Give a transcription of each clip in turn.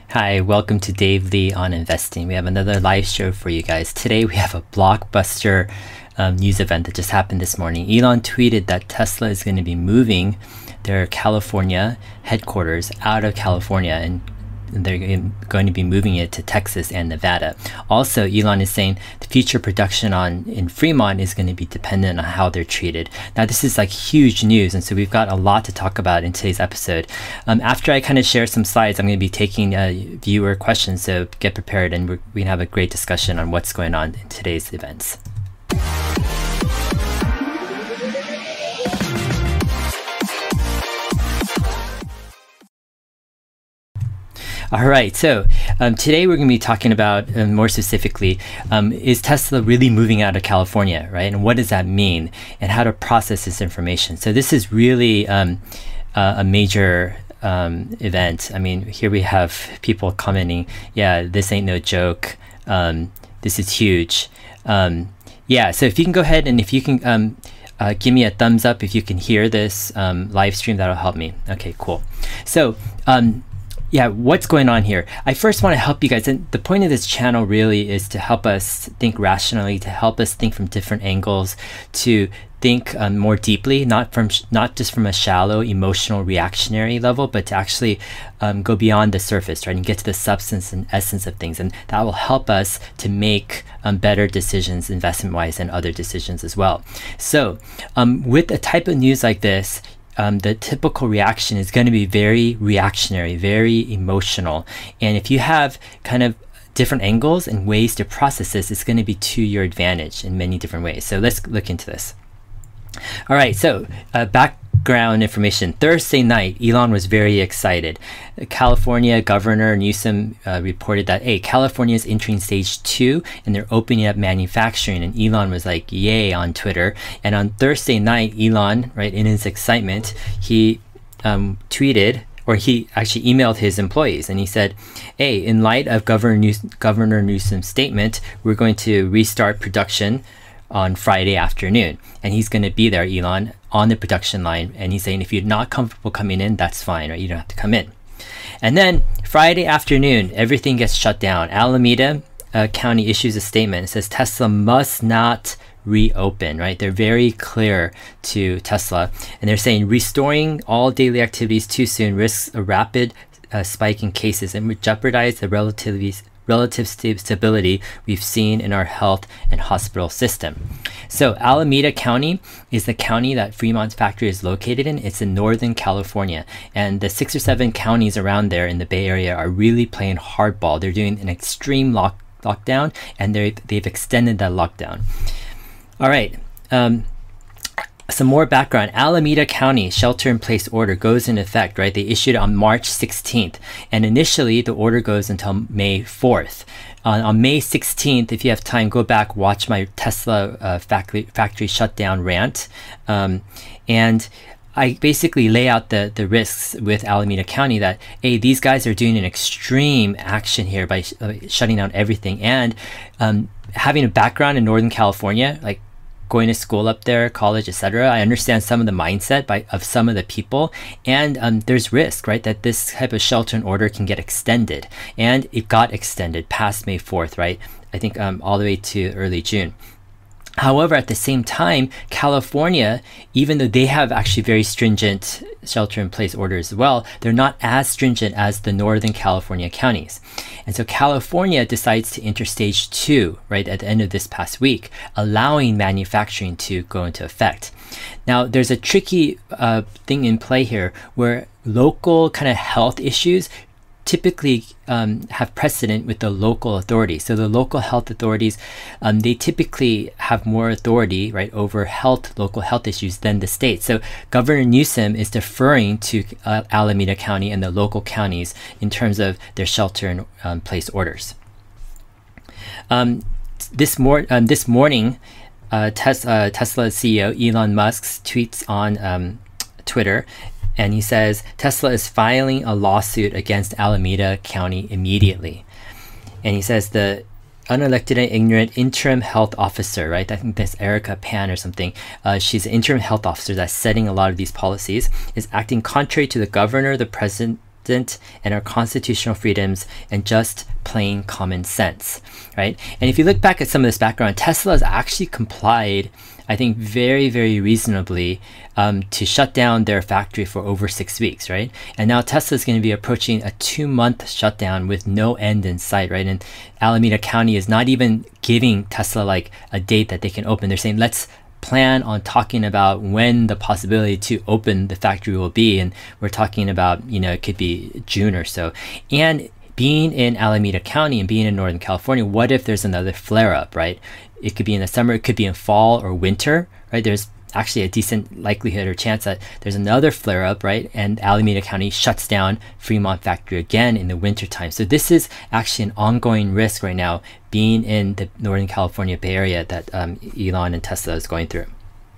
Hi, welcome to Dave Lee on Investing. We have another live show for you guys. Today we have a blockbuster news event that just happened this morning. Elon tweeted that Tesla is going to be moving their California headquarters out of California, and they're going to be moving it to Texas and Nevada. Also, Elon is saying the future production in Fremont is going to be dependent on how they're treated. Now, this is like huge news, and so we've got a lot to talk about in today's episode. After I kind of share some slides, I'm going to be taking viewer questions, so get prepared, and we're going to have a great discussion on what's going on in today's events. All right, so today we're going to be talking about, more specifically, is Tesla really moving out of California, right? And what does that mean? And how to process this information. So this is really a major event. I mean, here we have people commenting, yeah, this ain't no joke. This is huge. Yeah, so if you can go ahead and if you can give me a thumbs up if you can hear this live stream, that'll help me. Okay, cool. So, yeah, what's going on here? I first want to help you guys, and the point of this channel really is to help us think rationally, to help us think from different angles, to think more deeply, not just from a shallow emotional reactionary level, but to actually go beyond the surface, right, and get to the substance and essence of things, and that will help us to make better decisions investment-wise and other decisions as well. So with a type of news like this, the typical reaction is going to be very reactionary, very emotional. And if you have kind of different angles and ways to process this, it's going to be to your advantage in many different ways. So let's look into this. All right, so background information. Thursday night, Elon was very excited. California Governor Newsom reported that, hey, California is entering stage 2 and they're opening up manufacturing. And Elon was like, yay, on Twitter. And on Thursday night, Elon, right, in his excitement, he tweeted, or he actually emailed his employees, and he said, hey, in light of Governor Newsom's statement, we're going to restart production on Friday afternoon. And he's going to be there, Elon, on the production line. And he's saying, if you're not comfortable coming in, that's fine, right? You don't have to come in. And then Friday afternoon, everything gets shut down. Alameda County issues a statement. It says Tesla must not reopen, right? They're very clear to Tesla. And they're saying restoring all daily activities too soon risks a rapid spike in cases and would jeopardize the relative stability we've seen in our health and hospital system. So Alameda County is the county that Fremont's factory is located in. It's in Northern California. And the 6 or 7 counties around there in the Bay Area are really playing hardball. They're doing an extreme lockdown, and they've extended that lockdown. All right. Some more background. Alameda County shelter-in-place order goes into effect, right? They issued it on March 16th. And initially, the order goes until May 4th. On May 16th, if you have time, go back, watch my Tesla factory shutdown rant. And I basically lay out the risks with Alameda County that, hey, these guys are doing an extreme action here by shutting down everything. And having a background in Northern California, like going to school up there, college, etc., I understand some of the mindset of some of the people, and there's risk, right, that this type of shelter in order can get extended, and it got extended past May 4th, right? I think all the way to early June. However, at the same time, California, even though they have actually very stringent shelter-in-place orders as well, they're not as stringent as the Northern California counties. And so California decides to enter stage 2, right, at the end of this past week, allowing manufacturing to go into effect. Now, there's a tricky thing in play here where local kind of health issues typically have precedent with the local authorities. So the local health authorities, they typically have more authority, right, over local health issues than the state. So Governor Newsom is deferring to Alameda County and the local counties in terms of their shelter-in-place orders. This morning, Tesla CEO Elon Musk tweets on Twitter, and he says, Tesla is filing a lawsuit against Alameda County immediately. And he says the unelected and ignorant interim health officer, right? I think that's Erica Pan or something. She's an interim health officer that's setting a lot of these policies, is acting contrary to the governor, the president, and our constitutional freedoms and just plain common sense, right? And if you look back at some of this background, Tesla has actually complied, I think, very, very reasonably to shut down their factory for over 6 weeks, right? And now Tesla is going to be approaching a 2-month shutdown with no end in sight, right? And Alameda County is not even giving Tesla like a date that they can open. They're saying, let's plan on talking about when the possibility to open the factory will be. And we're talking about, it could be June or so. And being in Alameda County and being in Northern California, what if there's another flare-up, right? It could be in the summer, it could be in fall or winter, right? There's actually a decent likelihood or chance that there's another flare-up, right? And Alameda County shuts down Fremont factory again in the winter time. So this is actually an ongoing risk right now, being in the Northern California Bay Area that Elon and Tesla is going through.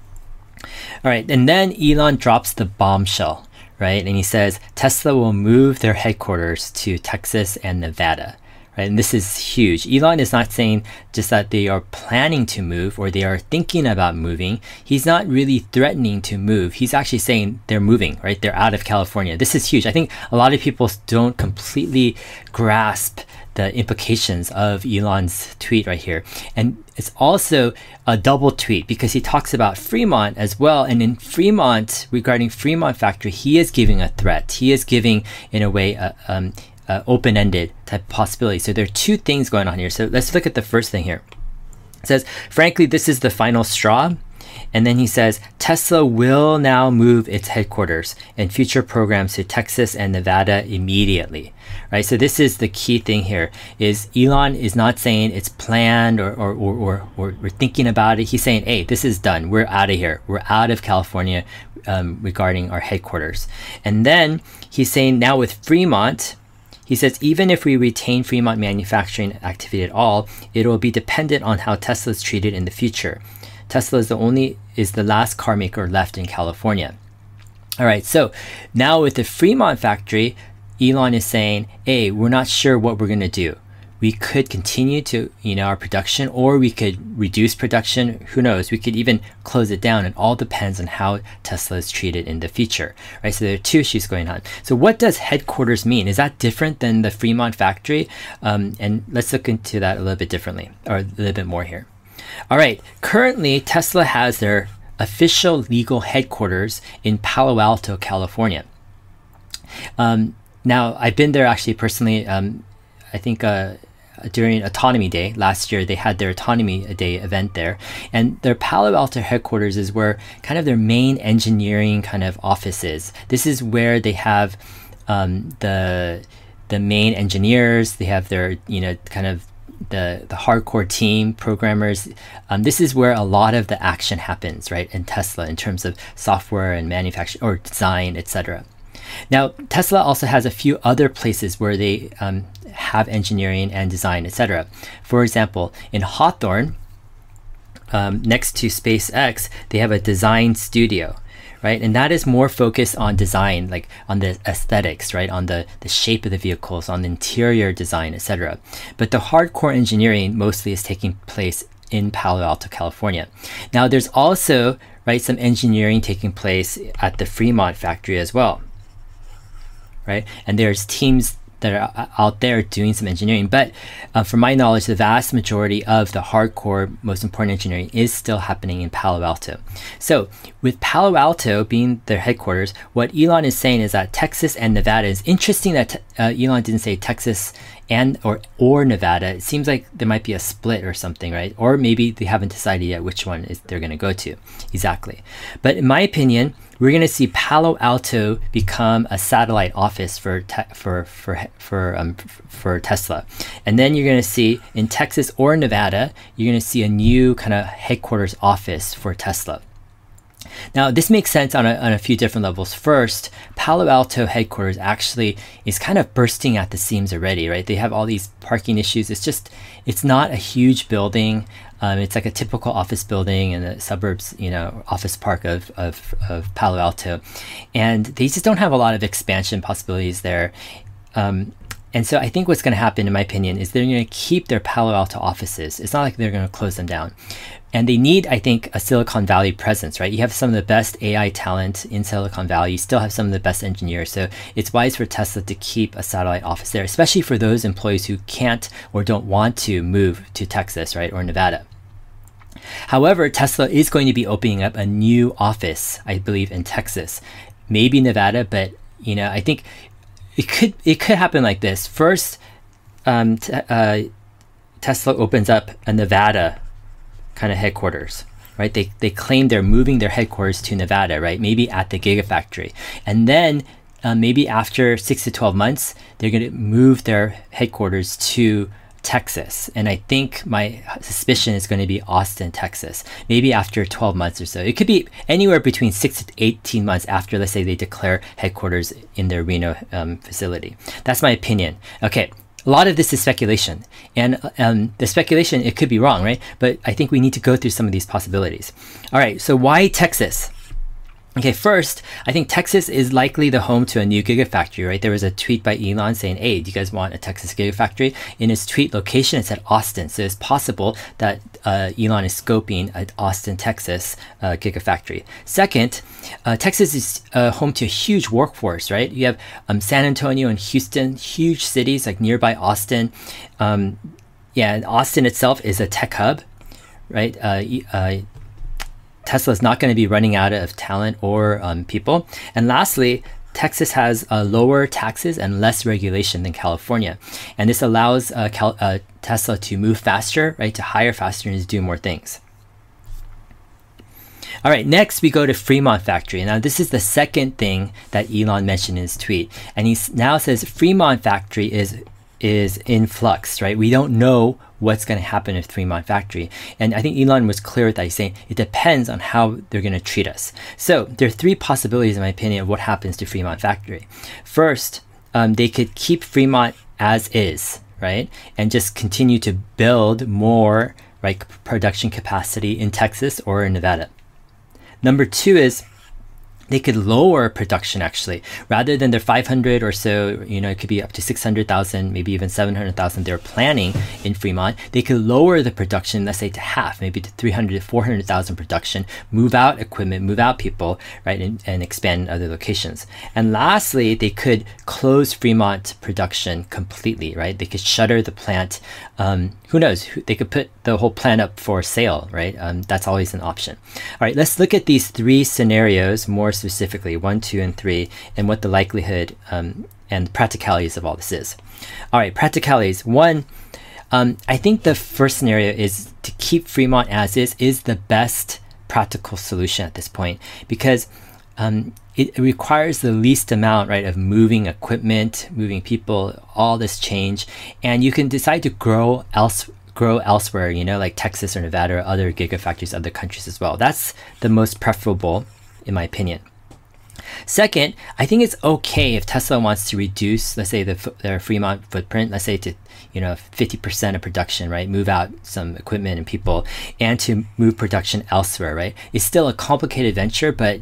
All right, and then Elon drops the bombshell, right? And he says Tesla will move their headquarters to Texas and Nevada. Right? And this is huge. Elon is not saying just that they are planning to move or they are thinking about moving. He's not really threatening to move. He's actually saying they're moving, right? They're out of California. This is huge. I think a lot of people don't completely grasp the implications of Elon's tweet right here. And it's also a double tweet because he talks about Fremont as well. And in Fremont, regarding Fremont factory, he is giving a threat. He is giving, in a way, open-ended type possibility. So there are two things going on here. So let's look at the first thing here. It says, frankly, this is the final straw. And then he says, Tesla will now move its headquarters and future programs to Texas and Nevada immediately. Right? So this is the key thing here, is Elon is not saying it's planned or we're thinking about it. He's saying, hey, this is done. We're out of here. We're out of California regarding our headquarters. And then he's saying now with Fremont, he says, even if we retain Fremont manufacturing activity at all, it will be dependent on how Tesla is treated in the future. Tesla is the last car maker left in California. All right, so now with the Fremont factory, Elon is saying, hey, we're not sure what we're going to do. We could continue to, our production, or we could reduce production. Who knows? We could even close it down. It all depends on how Tesla is treated in the future, right? So there are two issues going on. So what does headquarters mean? Is that different than the Fremont factory? And let's look into that a little bit differently, or a little bit more here. All right. Currently, Tesla has their official legal headquarters in Palo Alto, California. Now, I've been there actually personally. I think during Autonomy Day last year, they had their Autonomy Day event there. And their Palo Alto headquarters is where kind of their main engineering kind of office is. This is where they have the main engineers. They have their, kind of the hardcore team programmers. This is where a lot of the action happens, right, in Tesla in terms of software and manufacturing or design, etc. Now, Tesla also has a few other places where they have engineering and design, etc. For example, in Hawthorne, next to SpaceX, they have a design studio, right? And that is more focused on design, like on the aesthetics, right? On the shape of the vehicles, on the interior design, etc. But the hardcore engineering mostly is taking place in Palo Alto, California. Now, there's also, right, some engineering taking place at the Fremont factory as well. Right? And there's teams that are out there doing some engineering. But from my knowledge, the vast majority of the hardcore, most important engineering is still happening in Palo Alto. So with Palo Alto being their headquarters, what Elon is saying is that Texas and Nevada is interesting that Elon didn't say Texas and or Nevada. It seems like there might be a split or something, right? Or maybe they haven't decided yet which one they're going to go to exactly. But in my opinion, we're going to see Palo Alto become a satellite office for Tesla, and then you're going to see in Texas or Nevada, you're going to see a new kind of headquarters office for Tesla. Now, this makes sense on a few different levels. First, Palo Alto headquarters actually is kind of bursting at the seams already, right? They have all these parking issues. It's not a huge building. It's like a typical office building in the suburbs, office park of Palo Alto. And they just don't have a lot of expansion possibilities there. And And so I think what's going to happen, in my opinion, is they're going to keep their Palo Alto offices. It's not like they're going to close them down. And they need, I think, a Silicon Valley presence, right? You have some of the best AI talent in Silicon Valley. You still have some of the best engineers. So it's wise for Tesla to keep a satellite office there, especially for those employees who can't or don't want to move to Texas, right, or Nevada. However, Tesla is going to be opening up a new office, I believe, in Texas, maybe Nevada, but I think it could happen like this. First, Tesla opens up a Nevada kind of headquarters, right? They claim they're moving their headquarters to Nevada, right? Maybe at the Gigafactory, and then maybe after 6 to 12 months, they're going to move their headquarters to Texas. And I think my suspicion is going to be Austin, Texas, maybe after 12 months or so. It could be anywhere between 6 to 18 months after, let's say, they declare headquarters in their Reno facility. That's my opinion. Okay, a lot of this is speculation. And the speculation, it could be wrong, right? But I think we need to go through some of these possibilities. All right, so why Texas? Okay, first, I think Texas is likely the home to a new Gigafactory, right? There was a tweet by Elon saying, hey, do you guys want a Texas Gigafactory? In his tweet location, it said Austin. So it's possible that Elon is scoping an Austin, Texas Gigafactory. Second, Texas is home to a huge workforce, right? You have San Antonio and Houston, huge cities like nearby Austin. And Austin itself is a tech hub, right? Tesla is not going to be running out of talent or people. And lastly, Texas has lower taxes and less regulation than California. And this allows Tesla to move faster, right, to hire faster and to do more things. All right, next we go to Fremont Factory. Now, this is the second thing that Elon mentioned in his tweet. And he now says Fremont Factory is in flux, right? We don't know what's going to happen with Fremont Factory. And I think Elon was clear with that. He's saying it depends on how they're going to treat us. So there are three possibilities, in my opinion, of what happens to Fremont Factory. First, they could keep Fremont as is, right? And just continue to build more production capacity in Texas or in Nevada. Number two is they could lower production, actually, rather than their 500 or so, it could be up to 600,000, maybe even 700,000 they're planning in Fremont. They could lower the production, let's say, to half, maybe to 300 to 400,000 production, move out equipment, move out people, right, and expand in other locations. And lastly, they could close Fremont production completely, right? They could shutter the plant. Who knows? They could put the whole plant up for sale, right? That's always an option. All right, let's look at these three scenarios more specifically, 1, 2, and 3, and what the likelihood and practicalities of all this is. All right, practicalities. One, I think the first scenario is to keep Fremont as is the best practical solution at this point, because it requires the least amount, right, of moving equipment, moving people, all this change, and you can decide to grow elsewhere, like Texas or Nevada or other gigafactories, other countries as well. That's the most preferable, in my opinion. Second, I think it's okay if Tesla wants to reduce, let's say, their Fremont footprint, let's say to 50% of production, right? Move out some equipment and people, and to move production elsewhere, right? It's still a complicated venture, but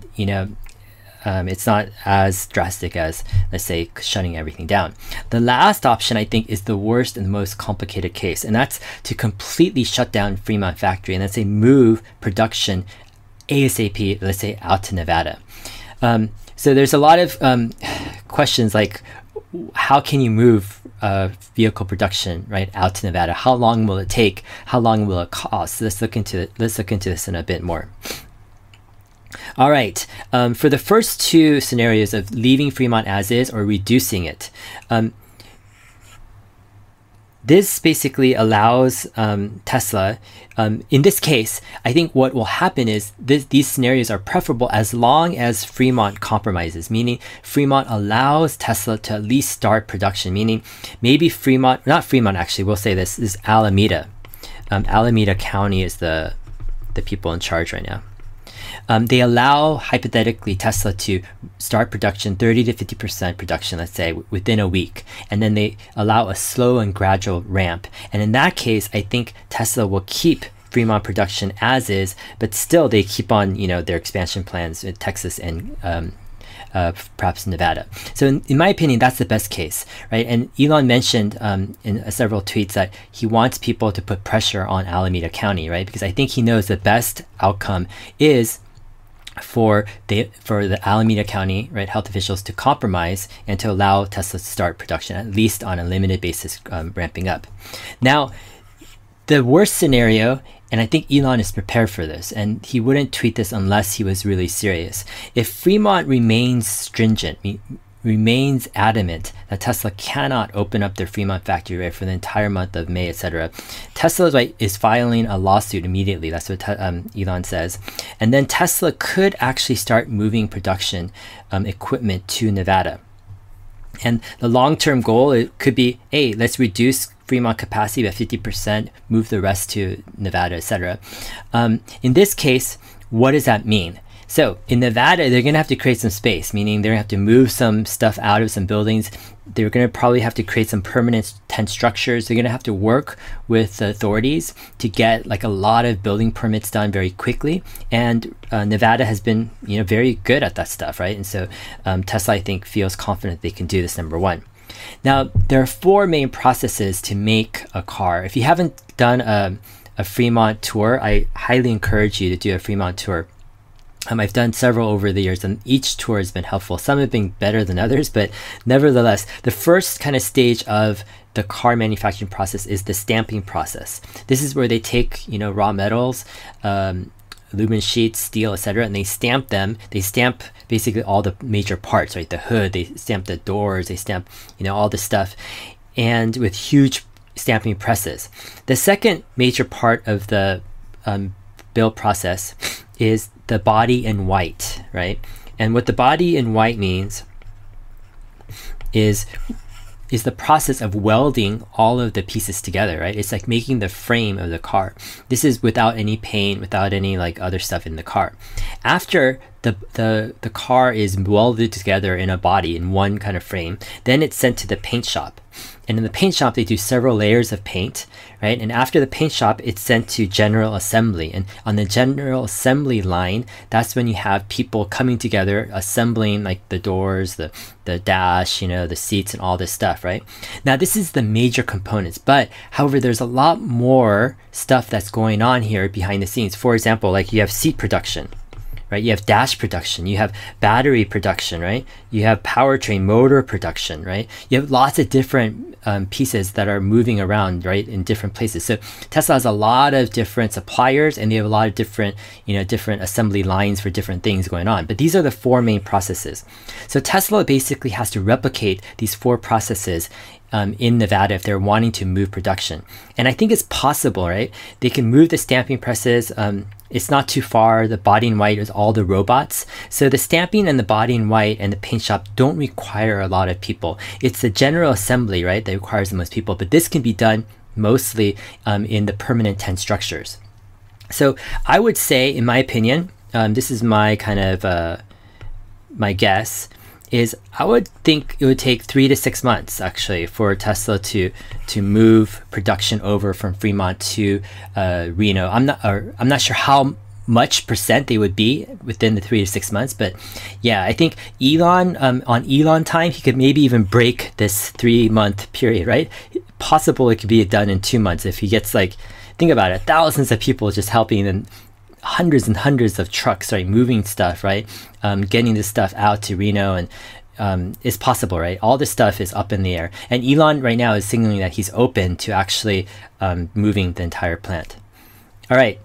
it's not as drastic as, let's say, shutting everything down. The last option, I think, is the worst and the most complicated case, and that's to completely shut down Fremont Factory and, let's say, move production ASAP, let's say, out to Nevada. So there's a lot of questions like, how can you move vehicle production right out to Nevada? How long will it take? How long will it cost? Let's look into this in a bit more. All right, for the first two scenarios of leaving Fremont as is or reducing it, this basically allows Tesla, in this case, I think what will happen is these scenarios are preferable as long as Fremont compromises, meaning Fremont allows Tesla to at least start production, meaning maybe not Fremont actually, we'll say this is Alameda. Alameda County is the people in charge right now. They allow, hypothetically, Tesla to start production, 30 to 50% production, let's say, within a week. And then they allow a slow and gradual ramp. And in that case, I think Tesla will keep Fremont production as is, but still they keep on, their expansion plans in Texas and perhaps Nevada. So in my opinion, that's the best case, right? And Elon mentioned in several tweets that he wants people to put pressure on Alameda County, right? Because I think he knows the best outcome is for the Alameda County, right, health officials to compromise and to allow Tesla to start production, at least on a limited basis, ramping up. Now, the worst scenario, and I think Elon is prepared for this, and he wouldn't tweet this unless he was really serious. If Fremont remains stringent, remains adamant that Tesla cannot open up their Fremont factory, right, for the entire month of May, etc., Tesla, right, is filing a lawsuit immediately. That's what Elon says. And then Tesla could actually start moving production equipment to Nevada. And the long-term goal, it could be, hey, let's reduce Fremont capacity by 50%, move the rest to Nevada, etc. In this case, what does that mean? So in Nevada, they're going to have to create some space, meaning they're going to have to move some stuff out of some buildings. They're going to probably have to create some permanent tent structures. They're going to have to work with the authorities to get like a lot of building permits done very quickly. And Nevada has been, very good at that stuff, right? And so Tesla, I think, feels confident they can do this, number one. Now, there are four main processes to make a car. If you haven't done a Fremont tour, I highly encourage you to do a Fremont tour. I've done several over the years, and each tour has been helpful. Some have been better than others, but nevertheless, the first kind of stage of the car manufacturing process is the stamping process. This is where they take, raw metals, aluminum sheets, steel, etc., and they stamp them. They stamp basically all the major parts, right? The hood, they stamp the doors, they stamp, all the stuff, and with huge stamping presses. The second major part of the build process is the body in white, right? And what the body in white means is the process of welding all of the pieces together, right? It's like making the frame of the car. This is without any paint, without any like other stuff in the car. After the car is welded together in a body, in one kind of frame, then it's sent to the paint shop. And in the paint shop, they do several layers of paint, right? And after the paint shop, it's sent to general assembly. And on the general assembly line, that's when you have people coming together, assembling like the doors, the dash, the seats and all this stuff, right? Now, this is the major components, but however, there's a lot more stuff that's going on here behind the scenes. For example, like you have seat production, right? You have dash production, you have battery production, right? You have powertrain motor production, right? You have lots of different pieces that are moving around, right, in different places. So Tesla has a lot of different suppliers, and they have a lot of different, different assembly lines for different things going on. But these are the four main processes. So Tesla basically has to replicate these four processes in Nevada if they're wanting to move production. And I think it's possible, right? They can move the stamping presses. It's not too far. The body in white is all the robots. So the stamping and the body in white and the paint shop don't require a lot of people. It's the general assembly, right, that requires the most people. But this can be done mostly in the permanent tent structures. So I would say, in my opinion, this is my kind of my guess, is I would think it would take 3 to 6 months actually for Tesla to move production over from Fremont to Reno. I'm not sure how much percent they would be within the 3 to 6 months, but yeah, I think Elon on Elon time, he could maybe even break this 3-month period, right? Possible it could be done in 2 months if he gets, like, think about it, thousands of people just helping and hundreds and hundreds of trucks, right, moving stuff, right, getting this stuff out to Reno, and it's possible, right? All this stuff is up in the air, and Elon right now is signaling that he's open to actually moving the entire plant. All right,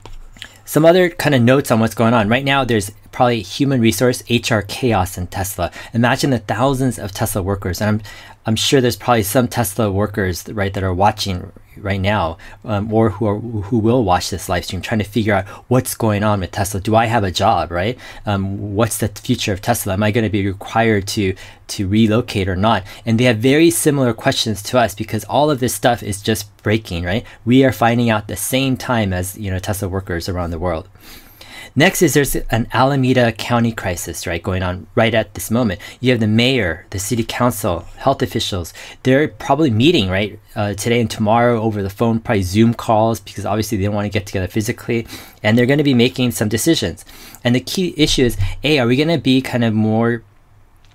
some other kind of notes on what's going on right now. There's probably human resource HR chaos in Tesla. Imagine the thousands of Tesla workers, and I'm sure there's probably some Tesla workers, right, that are watching right now, or who will watch this live stream, trying to figure out what's going on with Tesla. Do I have a job, right? What's the future of Tesla? Am I going to be required to relocate or not? And they have very similar questions to us because all of this stuff is just breaking, right? We are finding out the same time as Tesla workers around the world. Next is there's an Alameda County crisis, right, going on right at this moment. You have the mayor, the city council, health officials. They're probably meeting, right, today and tomorrow over the phone, probably Zoom calls, because obviously they don't want to get together physically. And they're going to be making some decisions. And the key issue is, A, are we going to be kind of more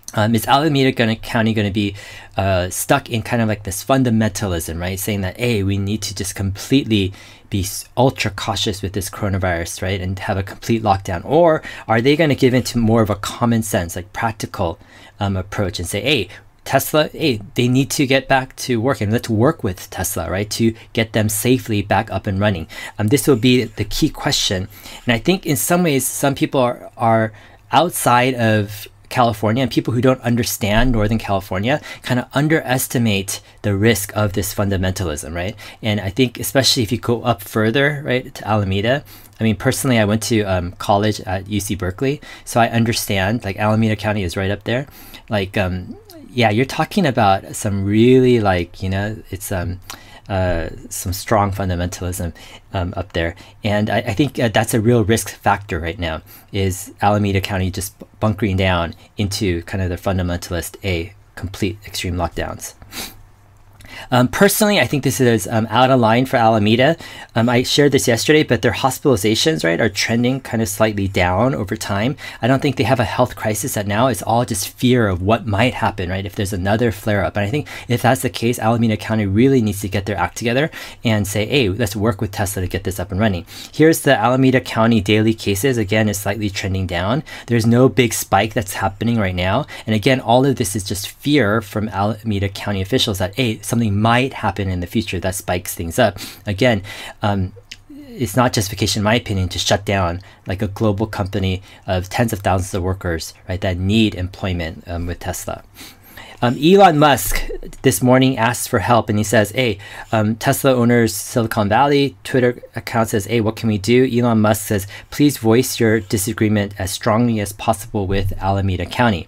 Is Alameda County going to be stuck in kind of like this fundamentalism, right? Saying that, hey, we need to just completely be ultra cautious with this coronavirus, right? And have a complete lockdown. Or are they going to give into more of a common sense, like practical approach and say, hey, Tesla, hey, they need to get back to work, and let's work with Tesla, right, to get them safely back up and running. This will be the key question. And I think in some ways, some people are outside of California, and people who don't understand Northern California kind of underestimate the risk of this fundamentalism, right? And I think especially if you go up further, right, to Alameda. I mean, personally, I went to college at UC Berkeley, so I understand, like, Alameda County is right up there. Like, yeah, you're talking about some really, like, you know, it's some strong fundamentalism up there. And I think that's a real risk factor right now, is Alameda County just bunkering down into kind of the fundamentalist, complete extreme lockdowns. Personally, I think this is out of line for Alameda. I shared this yesterday, but their hospitalizations, right, are trending kind of slightly down over time. I don't think they have a health crisis at now. It's all just fear of what might happen, right, if there's another flare-up. And I think if that's the case, Alameda County really needs to get their act together and say, hey, let's work with Tesla to get this up and running. Here's the Alameda County daily cases. Again, is slightly trending down. There's no big spike that's happening right now. And again, all of this is just fear from Alameda County officials that, hey, something might happen in the future that spikes things up. Again, it's not justification, in my opinion, to shut down like a global company of tens of thousands of workers, right, that need employment with Tesla. Elon Musk this morning asked for help, and he says, hey, Tesla owners Silicon Valley Twitter account says, hey, what can we do? Elon Musk says, please voice your disagreement as strongly as possible with Alameda County.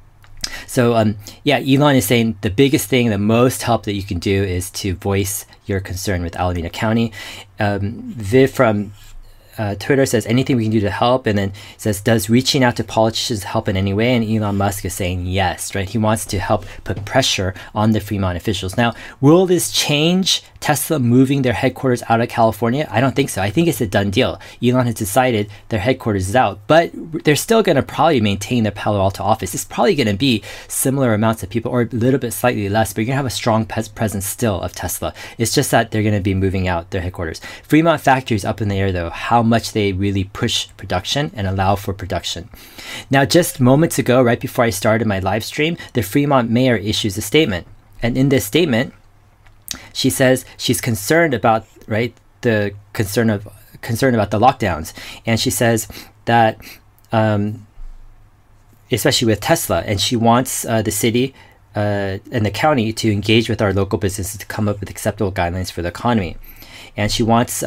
So yeah, Elon is saying the biggest thing, the most help that you can do is to voice your concern with Alameda County. Viv from Twitter says, anything we can do to help, and then says, does reaching out to politicians help in any way? And Elon Musk is saying yes, right? He wants to help put pressure on the Fremont officials. Now, will this change Tesla moving their headquarters out of California? I don't think so. I think it's a done deal. Elon has decided their headquarters is out, but they're still going to probably maintain their Palo Alto office. It's probably going to be similar amounts of people, or a little bit slightly less, but you're going to have a strong presence still of Tesla. It's just that they're going to be moving out their headquarters. Fremont factory is up in the air, though, how much they really push production and allow for production. Now, just moments ago, right before I started my live stream, the Fremont mayor issues a statement. And in this statement, she says she's concerned about, right, the concern about the lockdowns. And she says that, especially with Tesla, and she wants the city and the county to engage with our local businesses to come up with acceptable guidelines for the economy. And she wants,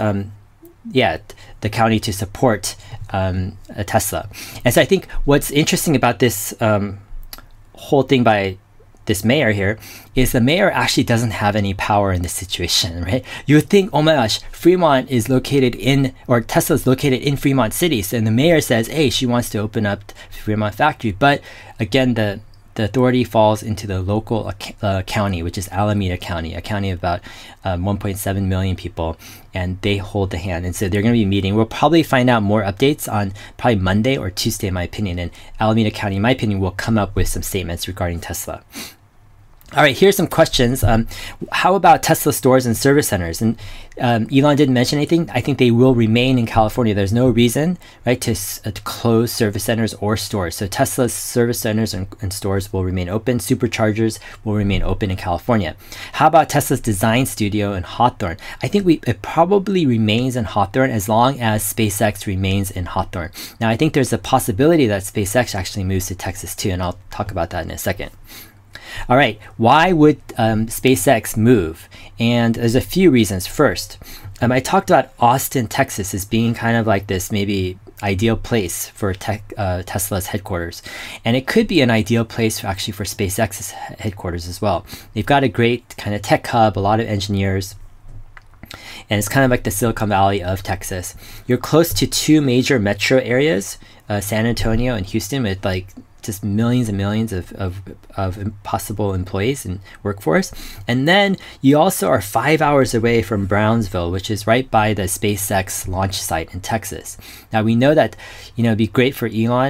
the county to support Tesla. And so I think what's interesting about this whole thing by this mayor here is the mayor actually doesn't have any power in this situation, right? You would think, oh my gosh, Fremont is located in, or Tesla is located in Fremont City. So, and the mayor says, hey, she wants to open up Fremont factory. But again, the authority falls into the local county, which is Alameda County, a county of about 1.7 million people, and they hold the hand. And so they're going to be meeting. We'll probably find out more updates on probably Monday or Tuesday, in my opinion. And Alameda County, in my opinion, will come up with some statements regarding Tesla. All right, here's some questions. How about Tesla stores and service centers? And Elon didn't mention anything. I think they will remain in California. There's no reason, right, to close service centers or stores. So Tesla's service centers and stores will remain open. Superchargers will remain open in California. How about Tesla's design studio in Hawthorne? I think it probably remains in Hawthorne as long as SpaceX remains in Hawthorne. Now, I think there's a possibility that SpaceX actually moves to Texas too, and I'll talk about that in a second. All right, why would SpaceX move? And there's a few reasons. First, I talked about Austin, Texas as being kind of like this maybe ideal place for Tesla's headquarters. And it could be an ideal place actually for SpaceX's headquarters as well. They've got a great kind of tech hub, a lot of engineers, and it's kind of like the Silicon Valley of Texas. You're close to two major metro areas, San Antonio and Houston, with like just millions and millions of possible employees and workforce. And then you also are 5 hours away from Brownsville, which is right by the SpaceX launch site in Texas. Now we know that, it'd be great for Elon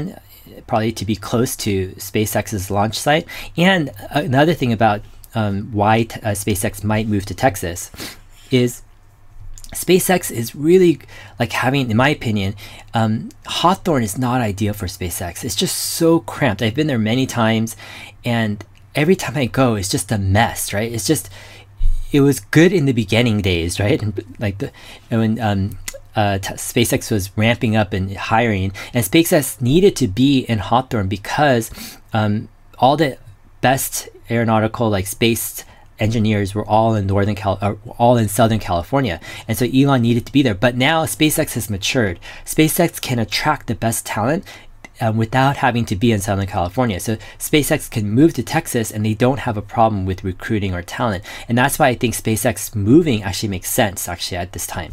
probably to be close to SpaceX's launch site. And another thing about why SpaceX might move to Texas is SpaceX is really like having, in my opinion, Hawthorne is not ideal for SpaceX. It's just so cramped. I've been there many times, and every time I go, it's just a mess, right? It's just, it was good in the beginning days, right? And like when SpaceX was ramping up and hiring, and SpaceX needed to be in Hawthorne because all the best aeronautical like space engineers were all in all in Southern California, and so Elon needed to be there. But now SpaceX has matured. SpaceX can attract the best talent without having to be in Southern California. So SpaceX can move to Texas, and they don't have a problem with recruiting or talent. And that's why I think SpaceX moving actually makes sense actually at this time.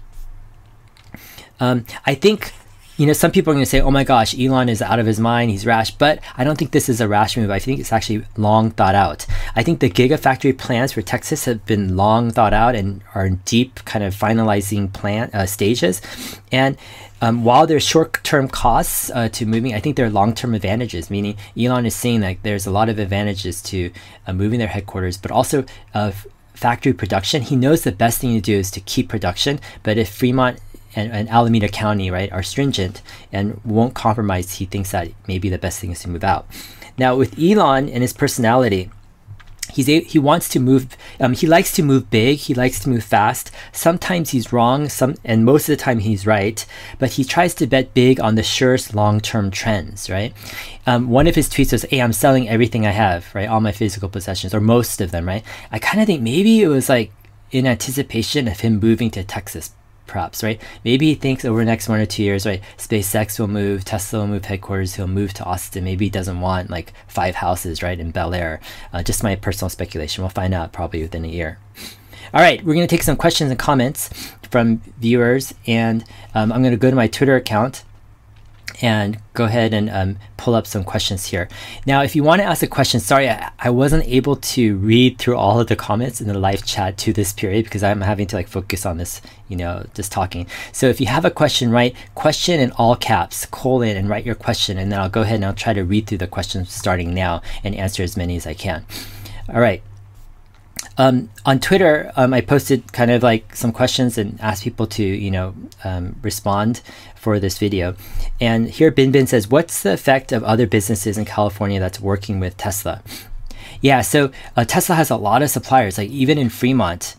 I think, you know, some people are going to say, oh my gosh, Elon is out of his mind, he's rash, but I don't think this is a rash move. I think it's actually long thought out. I think the Gigafactory plans for Texas have been long thought out and are in deep kind of finalizing stages. And while there's short-term costs to moving, I think there are long-term advantages, meaning Elon is saying that there's a lot of advantages to moving their headquarters, but also factory production. He knows the best thing to do is to keep production, but if Fremont and Alameda County, right, are stringent and won't compromise, he thinks that maybe the best thing is to move out. Now with Elon and his personality, he wants to move, he likes to move big, he likes to move fast. Sometimes he's wrong, and most of the time he's right, but he tries to bet big on the surest long-term trends, right? One of his tweets was, hey, I'm selling everything I have, right, all my physical possessions, or most of them, right? I kind of think maybe it was like in anticipation of him moving to Texas, perhaps, right? Maybe he thinks over the next 1 or 2 years, right, SpaceX will move, Tesla will move headquarters, he'll move to Austin. Maybe he doesn't want like 5 houses, right, in Bel Air. Just my personal speculation. We'll find out probably within a year. All right, we're going to take some questions and comments from viewers, and I'm going to go to my Twitter account and go ahead and pull up some questions here. Now, if you want to ask a question, sorry, I wasn't able to read through all of the comments in the live chat to this period because I'm having to like focus on this, you know, just talking. So if you have a question, write question in all caps, colon, and write your question, and then I'll go ahead and I'll try to read through the questions starting now and answer as many as I can. All right. On Twitter, I posted kind of like some questions and asked people to, you know, respond for this video. And here Bin Bin says, what's the effect of other businesses in California that's working with Tesla? Yeah, so Tesla has a lot of suppliers, like even in Fremont,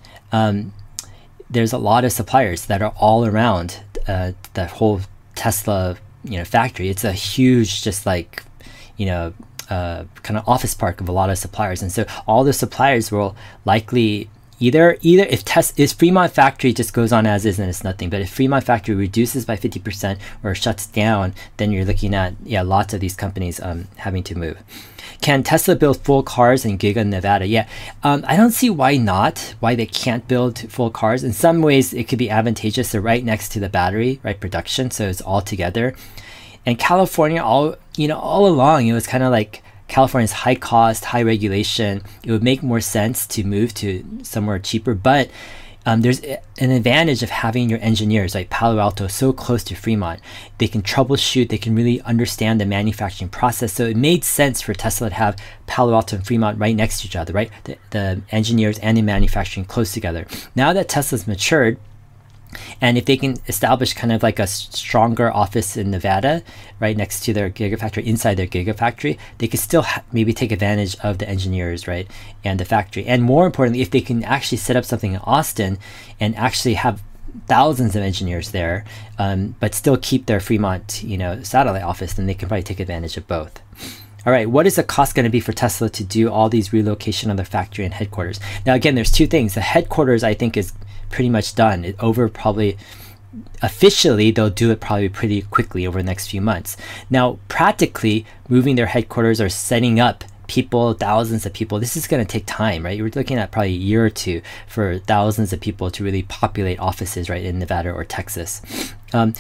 there's a lot of suppliers that are all around the whole Tesla, you know, factory. It's a huge, just like, you know, kind of office park of a lot of suppliers, and so all the suppliers will likely either if Fremont factory just goes on as is and it's nothing, but if Fremont factory reduces by 50% or shuts down, then you're looking at lots of these companies having to move. Can Tesla build full cars in Giga, Nevada? Yeah, I don't see why not, why they can't build full cars. In some ways it could be advantageous. They're right next to the battery, right, production, so it's all together. And California, all along, it was kind of like California's high cost, high regulation. It would make more sense to move to somewhere cheaper, but there's an advantage of having your engineers, like Palo Alto, so close to Fremont. They can troubleshoot, they can really understand the manufacturing process. So it made sense for Tesla to have Palo Alto and Fremont right next to each other, right? The engineers and the manufacturing close together. Now that Tesla's matured, and if they can establish kind of like a stronger office in Nevada, right next to their Gigafactory, inside their Gigafactory, they could still maybe take advantage of the engineers, right, and the factory. And more importantly, if they can actually set up something in Austin and actually have thousands of engineers there, but still keep their Fremont, you know, satellite office, then they can probably take advantage of both. All right, what is the cost going to be for Tesla to do all these relocation of the factory and headquarters? Now, again, there's two things. The headquarters, I think, is pretty much done. Probably officially they'll do it probably pretty quickly over the next few months. Now practically moving their headquarters or setting up people, thousands of people, this is going to take time, right? You're looking at probably a year or two for thousands of people to really populate offices, right, in Nevada or Texas.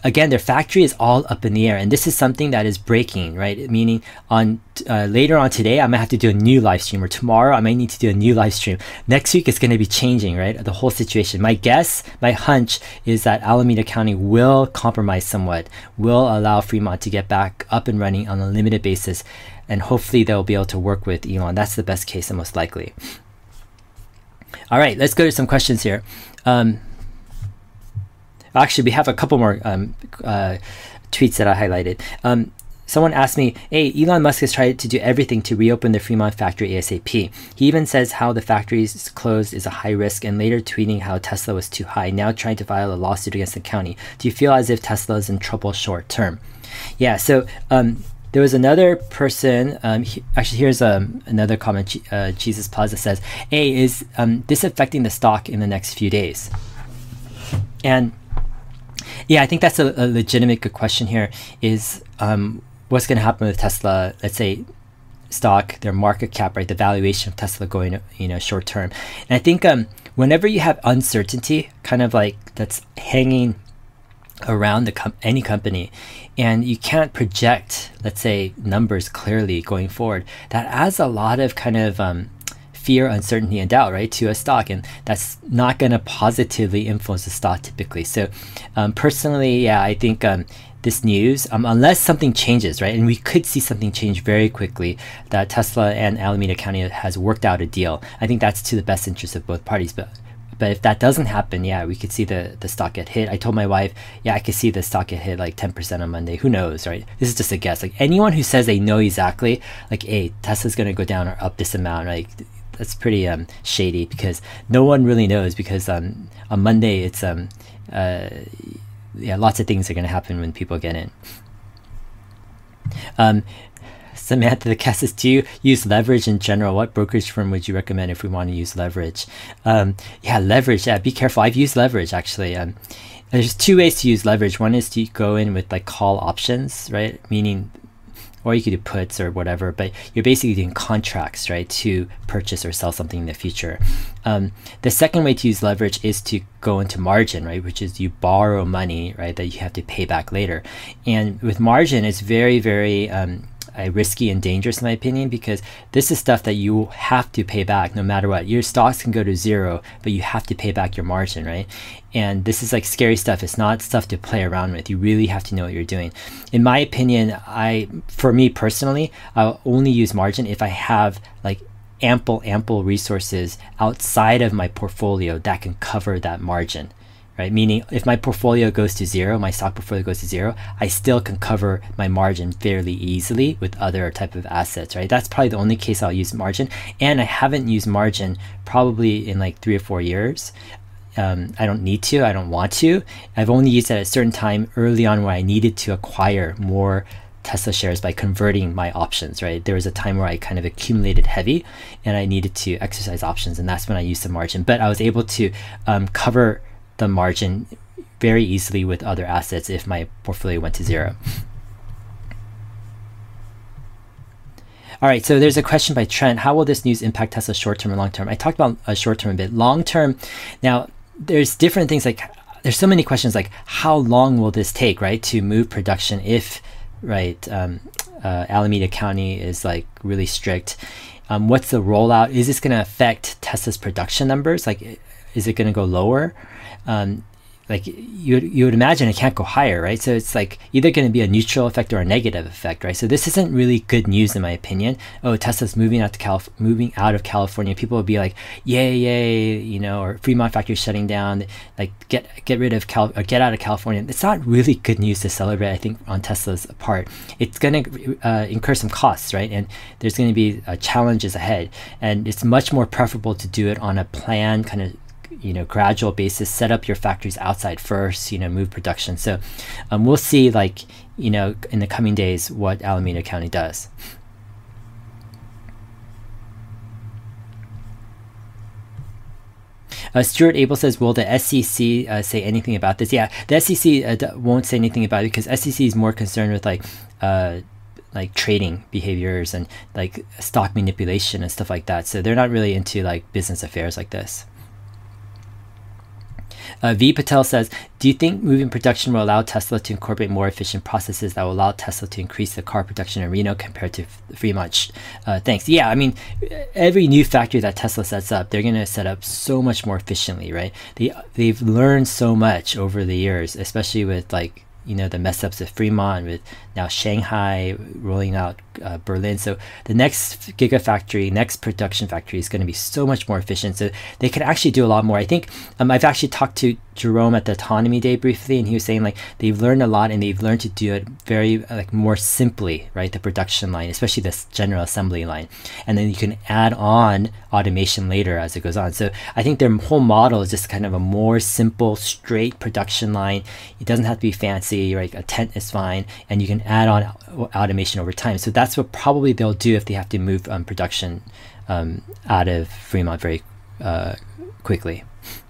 again, their factory is all up in the air, and this is something that is breaking, right? Meaning on later on today, I might have to do a new live stream, or tomorrow I might need to do a new live stream. Next week it's going to be changing, right? The whole situation. My guess, my hunch is that Alameda County will compromise somewhat, will allow Fremont to get back up and running on a limited basis, and hopefully they'll be able to work with Elon. That's the best case and most likely. All right, let's go to some questions here. Actually, we have a couple more tweets that I highlighted. Someone asked me, hey, Elon Musk has tried to do everything to reopen the Fremont factory ASAP. He even says how the factory is closed is a high risk, and later tweeting how Tesla was too high, now trying to file a lawsuit against the county. Do you feel as if Tesla is in trouble short term? Yeah, so there was another person, actually here's another comment, Jesus Plaza says, hey, is this affecting the stock in the next few days? And yeah, I think that's a legitimate good question here, is what's going to happen with Tesla, let's say stock, their market cap, right, the valuation of Tesla going, short term. And I think whenever you have uncertainty kind of like that's hanging around any company, and you can't project, let's say, numbers clearly going forward, that adds a lot of kind of fear, uncertainty, and doubt, right, to a stock, and that's not going to positively influence the stock typically. So personally, yeah, I think this news, unless something changes, right, and we could see something change very quickly, that Tesla and Alameda County has worked out a deal, I think that's to the best interest of both parties. But if that doesn't happen, yeah, we could see the stock get hit. I told my wife, yeah, I could see the stock get hit like 10% on Monday. Who knows, right? This is just a guess. Like anyone who says they know exactly, like, hey, Tesla's going to go down or up this amount, right? That's pretty shady, because no one really knows, because on Monday it's yeah, lots of things are going to happen when people get in. Samantha the Cass says, do you use leverage in general? What brokerage firm would you recommend if we want to use leverage? Yeah, leverage. Yeah, be careful. I've used leverage actually. There's two ways to use leverage. One is to go in with like call options, right? Meaning, or you could do puts or whatever, but you're basically doing contracts, right, to purchase or sell something in the future. The second way to use leverage is to go into margin, right, which is you borrow money, right, that you have to pay back later. And with margin, it's very, very risky and dangerous in my opinion, because this is stuff that you have to pay back no matter what. Your stocks can go to zero, but you have to pay back your margin, right? And this is like scary stuff. It's not stuff to play around with. You really have to know what you're doing. In my opinion, for me personally, I'll only use margin if I have like ample resources outside of my portfolio that can cover that margin. Right? Meaning if my portfolio goes to zero, my stock portfolio goes to zero, I still can cover my margin fairly easily with other type of assets, right? That's probably the only case I'll use margin. And I haven't used margin probably in like 3 or 4 years. I don't need to, I don't want to. I've only used it at a certain time early on where I needed to acquire more Tesla shares by converting my options, right? There was a time where I kind of accumulated heavy and I needed to exercise options, and that's when I used the margin. But I was able to cover the margin very easily with other assets if my portfolio went to zero. All right, so there's a question by Trent. How will this news impact Tesla short-term and long-term? I talked about short-term a bit. Long-term, now there's different things, like there's so many questions like how long will this take, right, to move production if, right, Alameda County is like really strict. What's the rollout? Is this going to affect Tesla's production numbers? Like, is it going to go lower? Like you would imagine it can't go higher, right? So it's like either going to be a neutral effect or a negative effect, right? So this isn't really good news in my opinion. Oh, Tesla's moving out of California. People will be like, yay, you know, or Fremont factory shutting down. Like get rid of get out of California. It's not really good news to celebrate, I think, on Tesla's part. It's going to incur some costs, right? And there's going to be challenges ahead. And it's much more preferable to do it on a planned kind of, you know, gradual basis. Set up your factories outside first, you know, move production. So we'll see, like, you know, in the coming days what Alameda County does. Stuart Abel says, will the SEC say anything about this? Yeah, the SEC won't say anything about it because SEC is more concerned with like trading behaviors and like stock manipulation and stuff like that. So they're not really into like business affairs like this. V Patel says, do you think moving production will allow Tesla to incorporate more efficient processes that will allow Tesla to increase the car production in Reno compared to Fremont? Thanks. Yeah, I mean, every new factory that Tesla sets up, they're going to set up so much more efficiently, right? They've learned so much over the years, especially with like, you know, the mess ups of Fremont, with now Shanghai rolling out Berlin. So the next gigafactory, next production factory is going to be so much more efficient. So they can actually do a lot more. I think I've actually talked to Jerome at the Autonomy Day briefly, and he was saying like they've learned a lot and they've learned to do it very like more simply, right? The production line, especially this general assembly line, and then you can add on automation later as it goes on. So I think their whole model is just kind of a more simple, straight production line. It doesn't have to be fancy, right? A tent is fine, and you can add on automation over time. So that's what probably they'll do if they have to move production out of Fremont very quickly.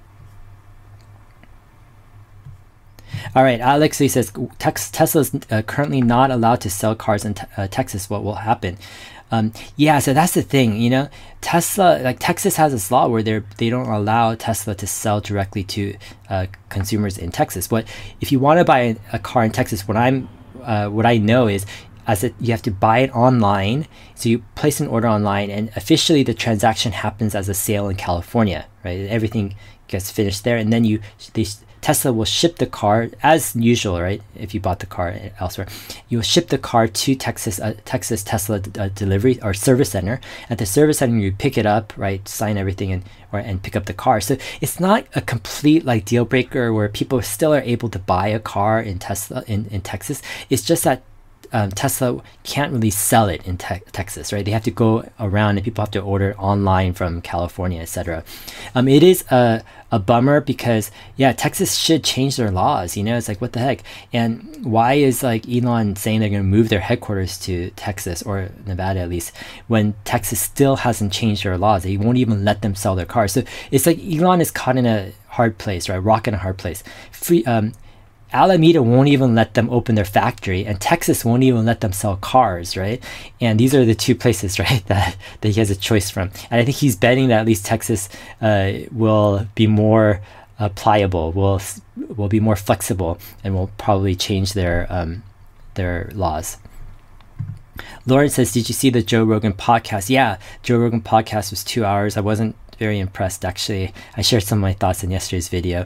All right, Alex Lee says Tesla's currently not allowed to sell cars in Texas. What will happen? Yeah, so that's the thing, you know, Tesla, like Texas has this law where they don't allow Tesla to sell directly to consumers in Texas. But if you want to buy a car in Texas, what I know is you have to buy it online. So you place an order online, and officially the transaction happens as a sale in California, right? Everything gets finished there, and then Tesla will ship the car as usual, right? If you bought the car elsewhere, you will ship the car to Texas Tesla delivery or service center. At the service center, you pick it up, right? Sign everything and pick up the car. So it's not a complete like deal breaker where people still are able to buy a car in Tesla in Texas. It's just that Tesla can't really sell it in Texas, right? They have to go around and people have to order online from California, etc. It is a bummer because, yeah, Texas should change their laws, you know? It's like, what the heck? And why is like Elon saying they're going to move their headquarters to Texas, or Nevada at least, when Texas still hasn't changed their laws? They won't even let them sell their cars. So it's like Elon is caught in a hard place, right? Rock in a hard place. Alameda won't even let them open their factory, and Texas won't even let them sell cars, right? And these are the two places, right, that he has a choice from. And I think he's betting that at least Texas will be more pliable, will be more flexible, and will probably change their laws. Lauren says, did you see the Joe Rogan podcast? Yeah, Joe Rogan podcast was 2 hours. I wasn't very impressed, actually. I shared some of my thoughts in yesterday's video.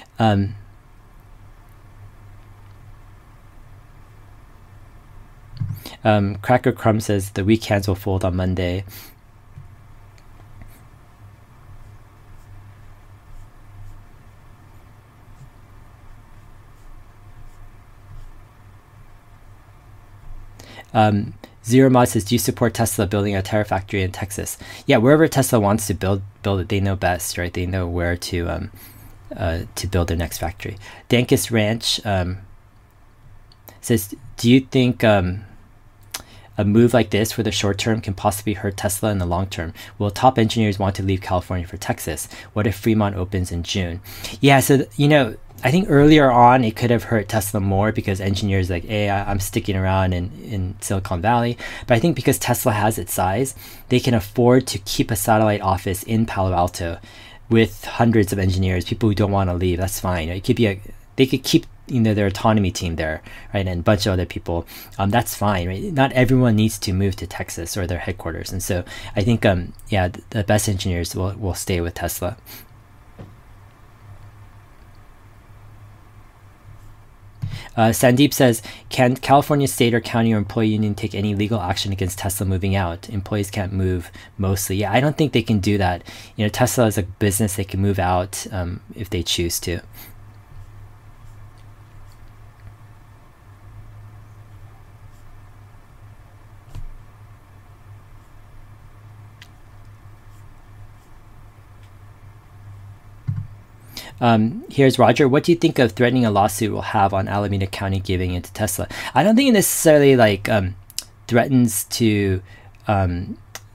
Cracker Crumb says the weak hands will fold on Monday. Zero Mod says, do you support Tesla building a tire factory in Texas? Yeah, wherever Tesla wants to build it, they know best, right? They know where to build their next factory. Dankus Ranch says, do you think a move like this for the short term can possibly hurt Tesla in the long term? Will top engineers want to leave California for Texas? What if Fremont opens in June? Yeah, so, you know, I think earlier on it could have hurt Tesla more because engineers like, hey, I'm sticking around in Silicon Valley. But I think because Tesla has its size, they can afford to keep a satellite office in Palo Alto with hundreds of engineers, people who don't want to leave. That's fine. It could be they could keep, you know, their autonomy team there, right, and a bunch of other people. That's fine, right? Not everyone needs to move to Texas or their headquarters, and so I think, yeah, the best engineers will stay with Tesla. Sandeep says, can California state or county or employee union take any legal action against Tesla moving out? Employees can't move mostly. Yeah, I don't think they can do that. You know, Tesla is a business, they can move out if they choose to. Here's Roger. What do you think of threatening a lawsuit will have on Alameda County giving into Tesla? I don't think it necessarily like threatens to I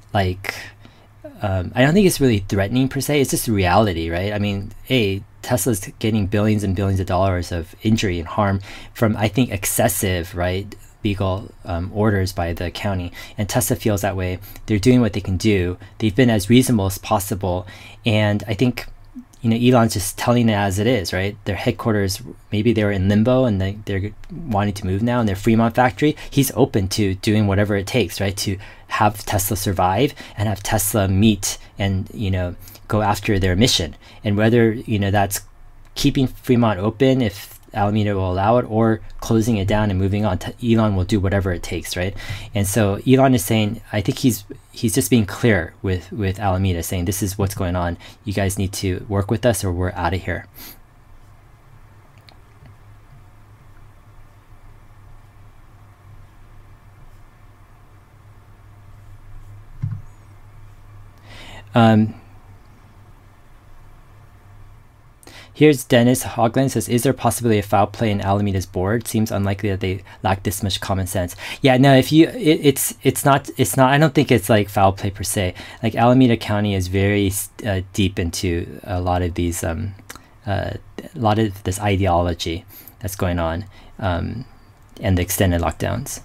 don't think it's really threatening per se. It's just reality, right? I mean, hey, Tesla's getting billions and billions of dollars of injury and harm from, I think, excessive, right, legal orders by the county, and Tesla feels that way. They're doing what they can do. They've been as reasonable as possible, and I think Elon's just telling it as it is, right? Their headquarters, maybe they were in limbo and they're wanting to move now, and their Fremont factory, he's open to doing whatever it takes, right? To have Tesla survive and have Tesla meet and, go after their mission. And whether, that's keeping Fremont open if Alameda will allow it, or closing it down and moving on, Elon will do whatever it takes, right? And so Elon is saying, I think he's just being clear with Alameda, saying this is what's going on. You guys need to work with us or we're out of here. Here's Dennis Hoagland says, is there possibly a foul play in Alameda's board? Seems unlikely that they lack this much common sense. Yeah, no, it's not, I don't think it's like foul play per se. Like Alameda County is very deep into a lot of these, a lot of this ideology that's going on, and the extended lockdowns.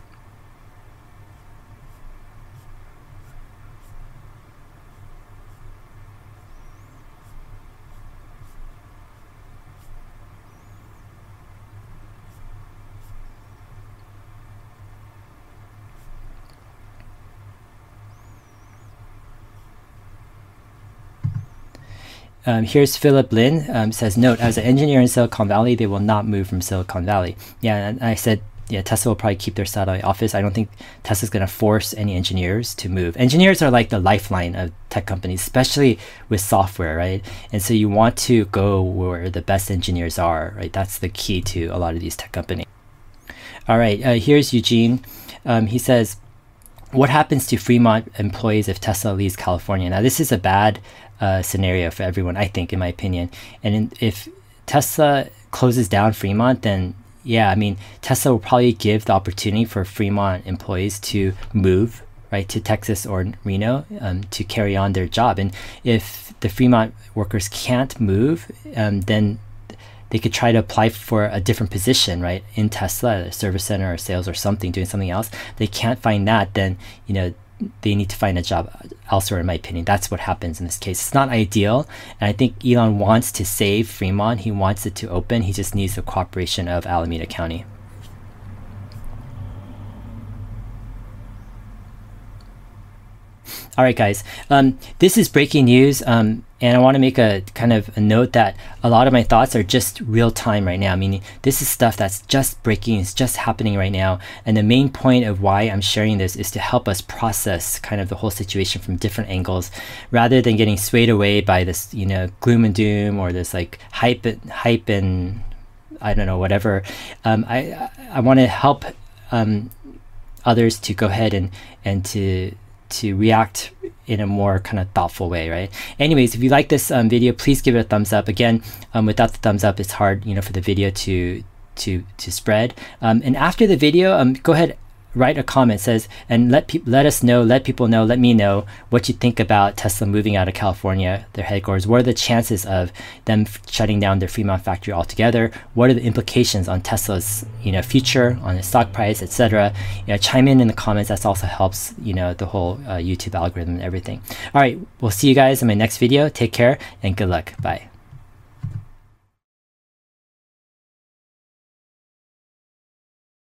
Here's Philip Lin, says, note, as an engineer in Silicon Valley, they will not move from Silicon Valley. Yeah, and I said, yeah, Tesla will probably keep their satellite office. I don't think Tesla's going to force any engineers to move. Engineers are like the lifeline of tech companies, especially with software, right? And so you want to go where the best engineers are, right? That's the key to a lot of these tech companies. All right, here's Eugene. He says, what happens to Fremont employees if Tesla leaves California? Now, this is a bad scenario for everyone, I think, in my opinion. And if Tesla closes down Fremont, then yeah, I mean, Tesla will probably give the opportunity for Fremont employees to move, right, to Texas or Reno to carry on their job. And if the Fremont workers can't move, then they could try to apply for a different position, right, in Tesla, a service center or sales or something, doing something else. They can't find that, then, they need to find a job elsewhere, in my opinion. That's what happens in this case. It's not ideal, and I think Elon wants to save Fremont. He wants it to open. He just needs the cooperation of Alameda County. All right, guys, this is breaking news, and I want to make a kind of a note that a lot of my thoughts are just real time right now, meaning this is stuff that's just breaking, it's just happening right now. And the main point of why I'm sharing this is to help us process kind of the whole situation from different angles, rather than getting swayed away by this, gloom and doom, or this like hype and I don't know, whatever. I want to help others to go ahead and to react in a more kind of thoughtful way, right? Anyways, if you like this video, please give it a thumbs up. Again, without the thumbs up, it's hard, for the video to spread. And after the video, go ahead, write a comment, says, and let people know, let me know what you think about Tesla moving out of California, their headquarters. What are the chances of them shutting down their Fremont factory altogether? What are the implications on Tesla's, future, on its stock price, etc.? Chime in the comments. That also helps, the whole YouTube algorithm and everything. All right, we'll see you guys in my next video. Take care and good luck. Bye.